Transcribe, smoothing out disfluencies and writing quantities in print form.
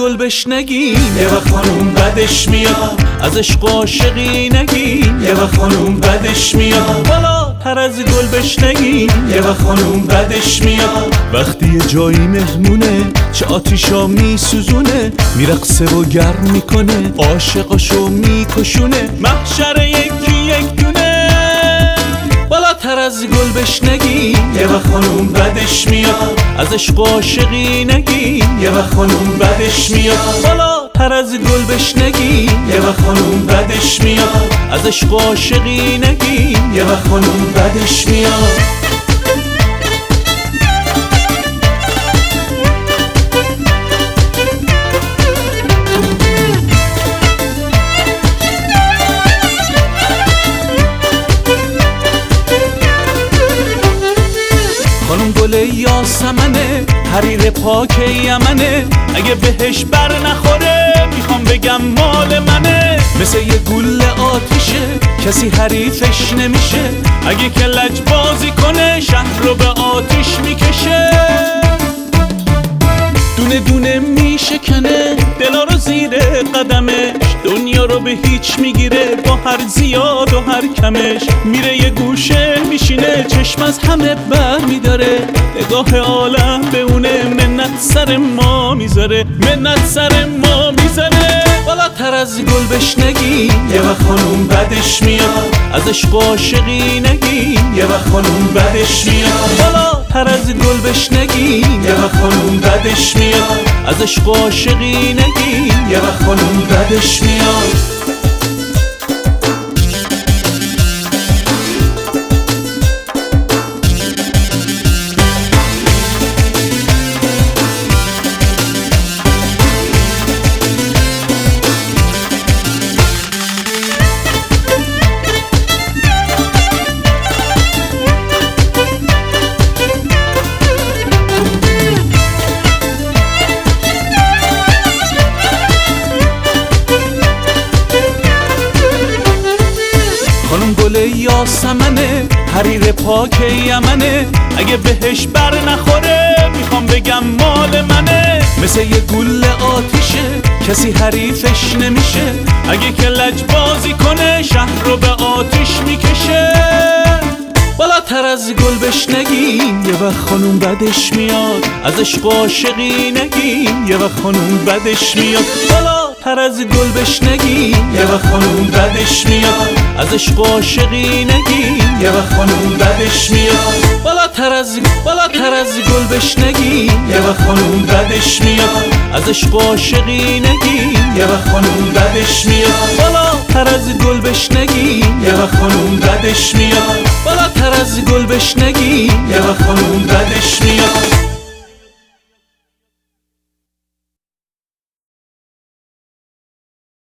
گل بشنگیم یه وقت خانوم بدش میاد، از عشق عاشقی نگیم یه وقت خانوم بدش میاد، بالاتر از گل بشنگیم یه وقت خانوم بدش میاد. وقتی یه جایی مهمونه چه آتیشا میسوزونه، میرقصه و گرم میکنه عاشقاشو میکشونه، محشر یکی یک دونه بالاتر از گل بشنگیم یه وقت خانوم بدش میاد، از عشق عاشقی نگیم یه وقت خانوم بدش میاد، بالاتر از گل بشنگیم یه وقت خانوم بدش میاد، از عشق عاشقی نگیم یه وقت خانوم بدش میاد. خانوم گل یاسمنه، حریر پاک یمنه، اگه بهش بر نخوره میخوام بگم مال منه. مثل یه گل آتیشه کسی حریفش نمیشه، اگه که لج بازی کنه شهر رو به آتیش میکشه. دونه دونه میشکنه دلا رو زیر قدمش، دنیا رو به هیچ میگیره با هر زیاد و هر کمش. میره یه گوشه میشینه چشم از همه بر میداره، نگاه عالم به اونه منت سر ما میذاره، منت سر ما میذاره. بالاتر از گل بشنگیم یه وقت خانوم بدش میاد، از عشق عاشقی نگیم یه وقت خانوم بدش میاد، بالاتر از گل بشنگیم یه وقت خانوم بدش میاد، از عشق عاشقی نگیم یه وقت خانوم بدش میاد. خانوم گل یاسمنه، حریر پاک یمنه، اگه بهش بر نخوره میخوام بگم مال منه. مثل یه گل آتیشه کسی حریفش نمیشه، اگه که لج بازی کنه شهر رو به آتیش میکشه. بالاتر از گل بشنگیم یه وقت خانوم بدش میاد، از عشق عاشقی نگیم یه وقت خانوم بدش میاد، بالاتر از گل بشنگیم یه وقت خانوم بدش میاد، از عشق عاشقی نگیم یه وقت خانوم بدش میاد. بالاتر از گل بشنگیم یه وقت خانوم بدش میاد، از عشق عاشقی نگیم یه وقت خانوم بدش میاد، بالاتر از گل بشنگیم یه وقت خانوم بدش میاد، بالاتر از گل بشنگیم